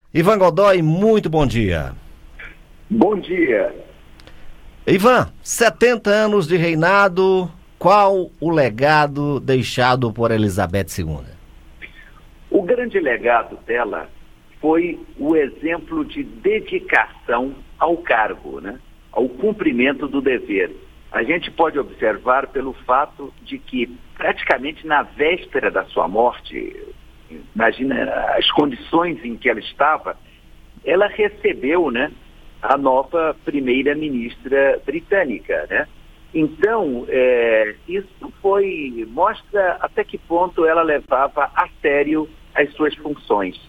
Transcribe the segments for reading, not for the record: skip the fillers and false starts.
Ivan Godoy, muito bom dia. Bom dia. Ivan, 70 anos de reinado, qual o legado deixado por Elizabeth II? O grande legado dela foi o exemplo de dedicação ao cargo, né? Ao cumprimento do dever. A gente pode observar pelo fato de que, praticamente na véspera da sua morte, imagina as condições em que ela estava, ela recebeu, né, a nova primeira-ministra britânica, né? Então, isso mostra até que ponto ela levava a sério as suas funções.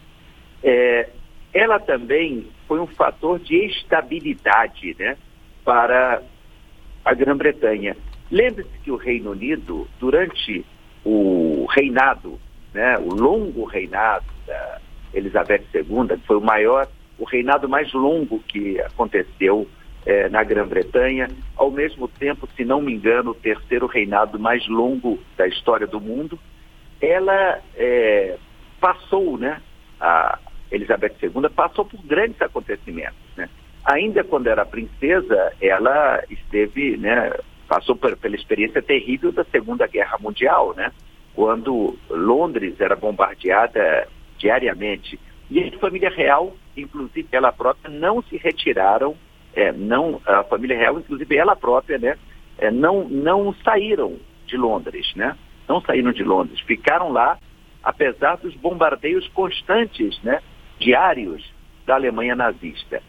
Ela também foi um fator de estabilidade, né, para a Grã-Bretanha. Lembre-se que o Reino Unido, durante o reinado, né, o longo reinado da Elizabeth II, que foi o reinado mais longo que aconteceu na Grã-Bretanha, ao mesmo tempo, se não me engano, o terceiro reinado mais longo da história do mundo, ela passou, né, a Elizabeth II passou por grandes acontecimentos, né? Ainda quando era princesa, ela esteve, né, passou pela experiência terrível da Segunda Guerra Mundial, né? Quando Londres era bombardeada diariamente. E a família real, inclusive ela própria, não se retiraram, a família real, inclusive ela própria, né, não saíram de Londres, né? Não saíram de Londres, ficaram lá, apesar dos bombardeios constantes, né, diários da Alemanha nazista.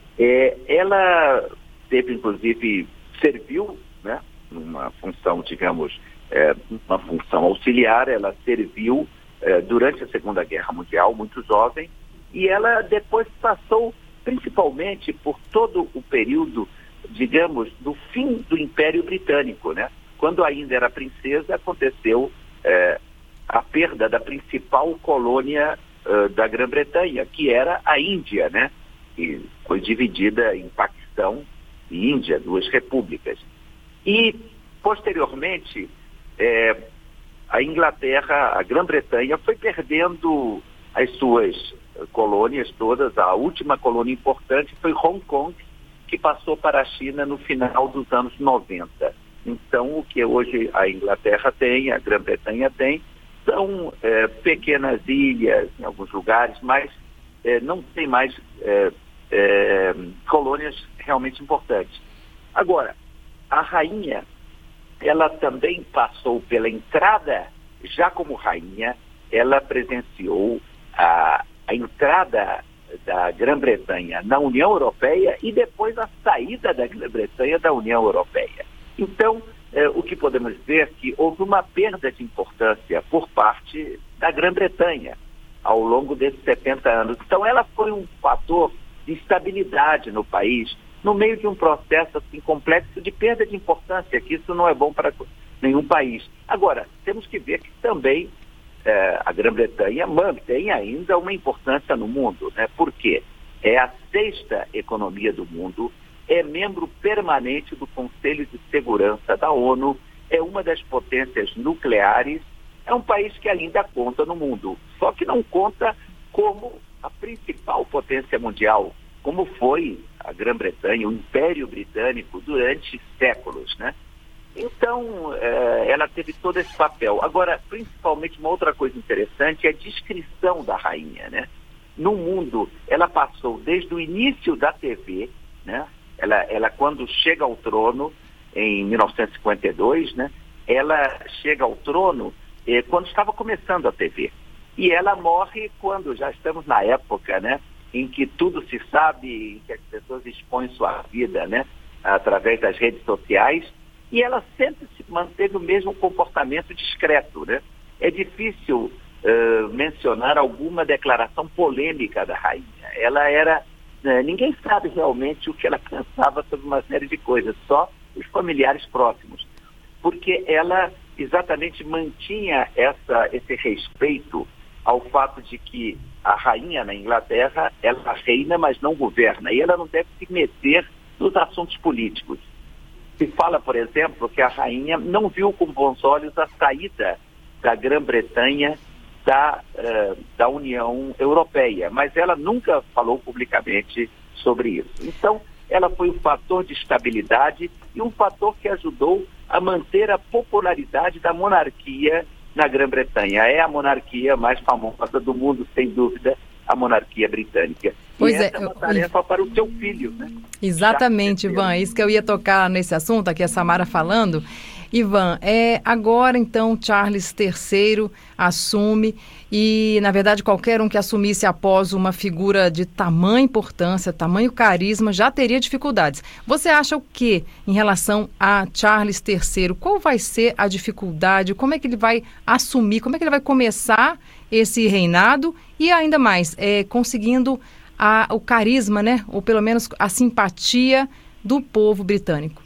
Ela teve, inclusive, serviu, né, numa função, digamos, uma função auxiliar. Ela serviu durante a Segunda Guerra Mundial, muito jovem, e ela depois passou principalmente por todo o período, digamos, do fim do Império Britânico, né? Quando ainda era princesa, aconteceu a perda da principal colônia da Grã-Bretanha, que era a Índia, né? Que foi dividida em Paquistão e Índia, duas repúblicas. E, posteriormente, a Inglaterra, a Grã-Bretanha, foi perdendo as suas colônias todas. A última colônia importante foi Hong Kong, que passou para a China no final dos anos 90. Então, o que hoje a Inglaterra tem, a Grã-Bretanha tem, são pequenas ilhas em alguns lugares, mas não tem mais colônias realmente importantes. Agora, a rainha, ela também passou pela entrada, já como rainha, ela presenciou a entrada da Grã-Bretanha na União Europeia e depois a saída da Grã-Bretanha da União Europeia. Então, o que podemos dizer é que houve uma perda de importância por parte da Grã-Bretanha ao longo desses 70 anos. Então, ela foi um fator de estabilidade no país, no meio de um processo assim complexo de perda de importância, que isso não é bom para nenhum país. Agora, temos que ver que também a Grã-Bretanha mantém ainda uma importância no mundo, né? Porque é a sexta economia do mundo, é membro permanente do Conselho de Segurança da ONU, é uma das potências nucleares, é um país que ainda conta no mundo, só que não conta como a principal potência mundial, como foi a Grã-Bretanha, o Império Britânico durante séculos, né? Então, ela teve todo esse papel. Agora, principalmente, uma outra coisa interessante é a descrição da rainha, né? No mundo, ela passou desde o início da TV, né? Ela quando chega ao trono, em 1952, né? Ela chega ao trono quando estava começando a TV. E ela morre quando já estamos na época, né, em que tudo se sabe, em que as pessoas expõem sua vida, né, através das redes sociais, e ela sempre se manteve o mesmo comportamento discreto, né? É difícil mencionar alguma declaração polêmica da rainha. Ela era... ninguém sabe realmente o que ela pensava sobre uma série de coisas, só os familiares próximos. Porque ela exatamente mantinha esse respeito ao fato de que a rainha na Inglaterra, ela reina, mas não governa, e ela não deve se meter nos assuntos políticos. Se fala, por exemplo, que a rainha não viu com bons olhos a saída da Grã-Bretanha da União Europeia, mas ela nunca falou publicamente sobre isso. Então, ela foi um fator de estabilidade e um fator que ajudou a manter a popularidade da monarquia na Grã-Bretanha. É a monarquia mais famosa do mundo, sem dúvida, a monarquia britânica. Pois essa é uma tarefa para o seu filho, né? Exatamente, Ivan. É isso que eu ia tocar nesse assunto, aqui a Samara falando. Ivan, agora então Charles III assume e, na verdade, qualquer um que assumisse após uma figura de tamanha importância, tamanho carisma, já teria dificuldades. Você acha o que em relação a Charles III? Qual vai ser a dificuldade? Como é que ele vai assumir? Como é que ele vai começar esse reinado? E ainda mais, conseguindo o carisma, né? Ou pelo menos a simpatia do povo britânico.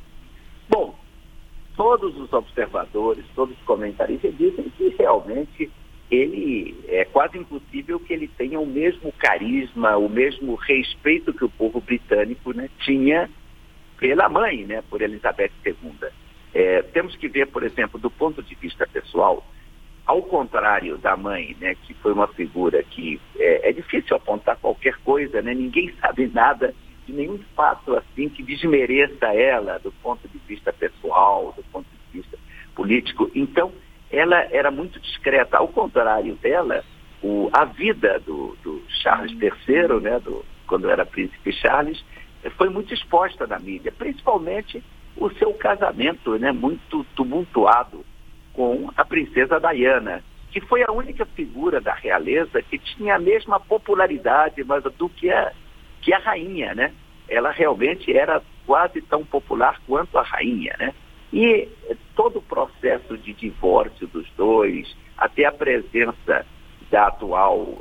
Bom, todos os observadores, todos os comentaristas dizem que realmente ele é quase impossível que ele tenha o mesmo carisma, o mesmo respeito que o povo britânico, né, tinha pela mãe, né, por Elizabeth II. Temos que ver, por exemplo, do ponto de vista pessoal, ao contrário da mãe, né, que foi uma figura que é difícil apontar qualquer coisa, né, ninguém sabe nada de nenhum fato assim que desmereça ela do ponto de vista pessoal, do ponto de vista político. Então, ela era muito discreta. Ao contrário dela, a vida do Charles III, né, quando era príncipe Charles, foi muito exposta na mídia, principalmente o seu casamento, né, muito tumultuado com a princesa Diana, que foi a única figura da realeza que tinha a mesma popularidade mas do que a rainha, né? Ela realmente era quase tão popular quanto a rainha, né? E todo o processo de divórcio dos dois, até a presença da atual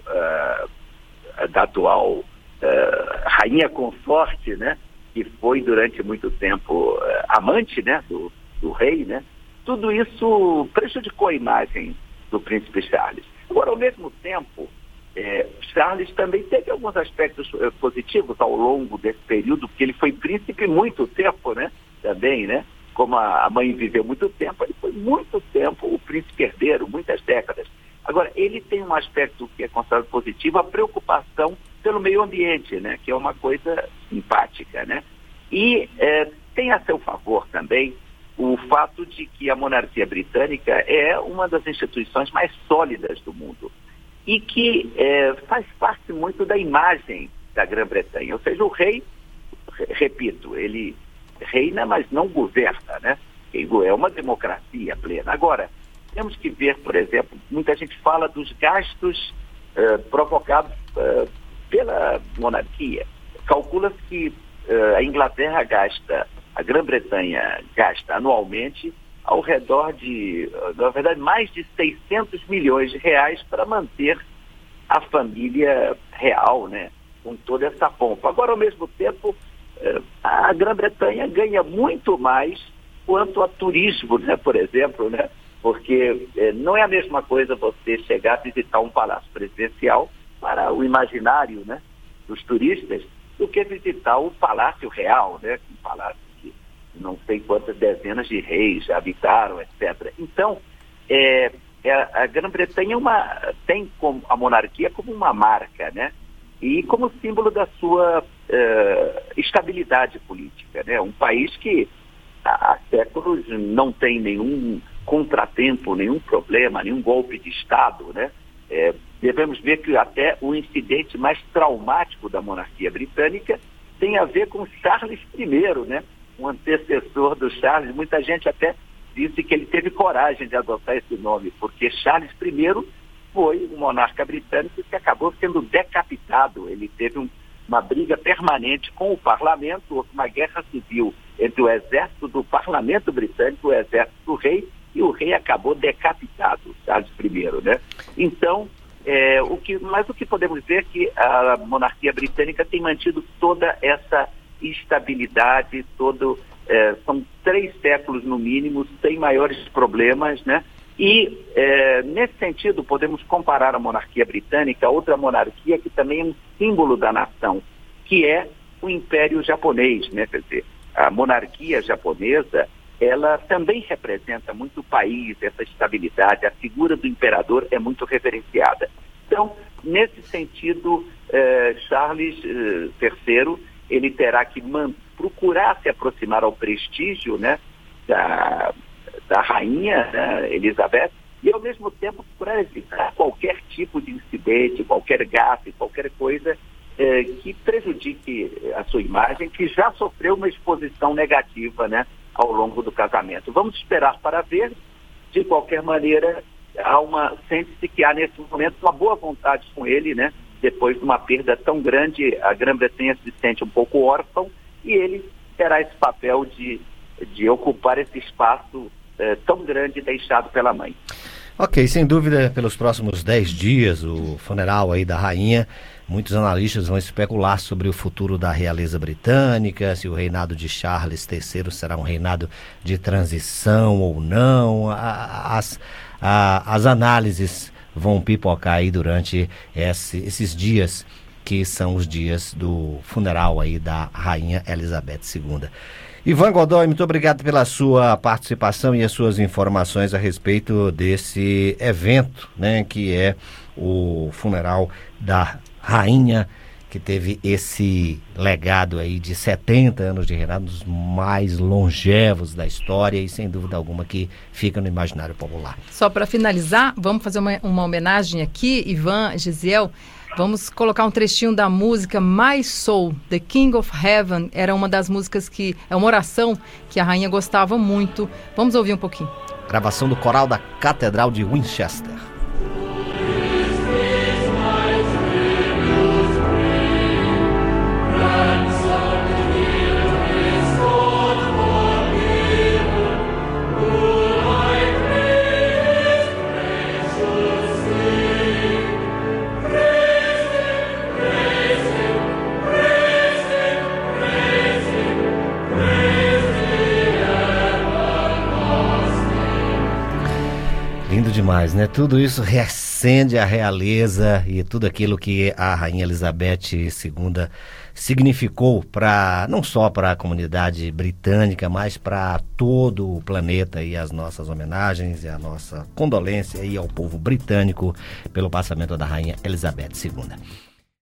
rainha consorte, né? Que foi durante muito tempo amante, né? Do rei, né? Tudo isso prejudicou a imagem do príncipe Charles. Agora, ao mesmo tempo, Charles também teve alguns aspectos positivos ao longo desse período, porque ele foi príncipe muito tempo, né? Também, né? Como a mãe viveu muito tempo, ele foi muito tempo o príncipe herdeiro, muitas décadas. Agora, ele tem um aspecto que é considerado positivo, a preocupação pelo meio ambiente, né? Que é uma coisa simpática, né? E tem a seu favor também o fato de que a monarquia britânica é uma das instituições mais sólidas do mundo e que faz parte muito da imagem da Grã-Bretanha. Ou seja, o rei, repito, ele reina, mas não governa, né? É uma democracia plena. Agora, temos que ver, por exemplo, muita gente fala dos gastos provocados pela monarquia. Calcula-se que a Grã-Bretanha gasta anualmente ao redor de, na verdade, mais de 600 milhões de reais para manter a família real, né, com toda essa pompa. Agora, ao mesmo tempo, a Grã-Bretanha ganha muito mais quanto a turismo, né, por exemplo, né, porque não é a mesma coisa você chegar a visitar um palácio presidencial para o imaginário, né, dos turistas, do que visitar o Palácio Real, né, um palácio que não sei quantas dezenas de reis já habitaram, etc. Então, a Grã-Bretanha tem a monarquia como uma marca, né, e como símbolo da sua estabilidade política, né, um país que há séculos não tem nenhum contratempo, nenhum problema, nenhum golpe de Estado, né. Devemos ver que até o incidente mais traumático da monarquia britânica tem a ver com Charles I, né? Um antecessor do Charles. Muita gente até disse que ele teve coragem de adotar esse nome, porque Charles I foi um monarca britânico que acabou sendo decapitado. Ele teve uma briga permanente com o parlamento, houve uma guerra civil entre o exército do parlamento britânico e o exército do rei, e o rei acabou decapitado, Charles I, né? Então, o que podemos ver é que a monarquia britânica tem mantido toda essa estabilidade, são 3 séculos no mínimo, sem maiores problemas, né? E, nesse sentido, podemos comparar a monarquia britânica a outra monarquia que também é um símbolo da nação, que é o Império Japonês, né? Quer dizer, a monarquia japonesa ela também representa muito o país, essa estabilidade. A figura do imperador é muito reverenciada. Então, nesse sentido, Charles III, ele terá que procurar se aproximar ao prestígio, né, da rainha, né, Elizabeth, e ao mesmo tempo procurar evitar qualquer tipo de incidente, qualquer gafe, qualquer coisa que prejudique a sua imagem, que já sofreu uma exposição negativa, né, ao longo do casamento. Vamos esperar para ver. De qualquer maneira, sente-se que há nesse momento uma boa vontade com ele, né? Depois de uma perda tão grande, a Grã-Bretanha se sente um pouco órfão e ele terá esse papel de ocupar esse espaço tão grande deixado pela mãe. Ok, sem dúvida, pelos próximos 10 dias, o funeral aí da rainha, muitos analistas vão especular sobre o futuro da realeza britânica, se o reinado de Charles III será um reinado de transição ou não. As análises vão pipocar aí durante esses dias, que são os dias do funeral aí da rainha Elizabeth II. Ivan Godoy, muito obrigado pela sua participação e as suas informações a respeito desse evento, né, que é o funeral da rainha, que teve esse legado aí de 70 anos de reinado, dos mais longevos da história e sem dúvida alguma que fica no imaginário popular. Só para finalizar, vamos fazer uma homenagem aqui, Ivan, Gisiel. Vamos colocar um trechinho da música My Soul, The King of Heaven. Era uma das músicas é uma oração que a rainha gostava muito. Vamos ouvir um pouquinho. Gravação do coral da Catedral de Winchester. Lindo demais, né? Tudo isso reacende a realeza e tudo aquilo que a rainha Elizabeth II significou não só para a comunidade britânica, mas para todo o planeta, e as nossas homenagens e a nossa condolência aí ao povo britânico pelo passamento da rainha Elizabeth II.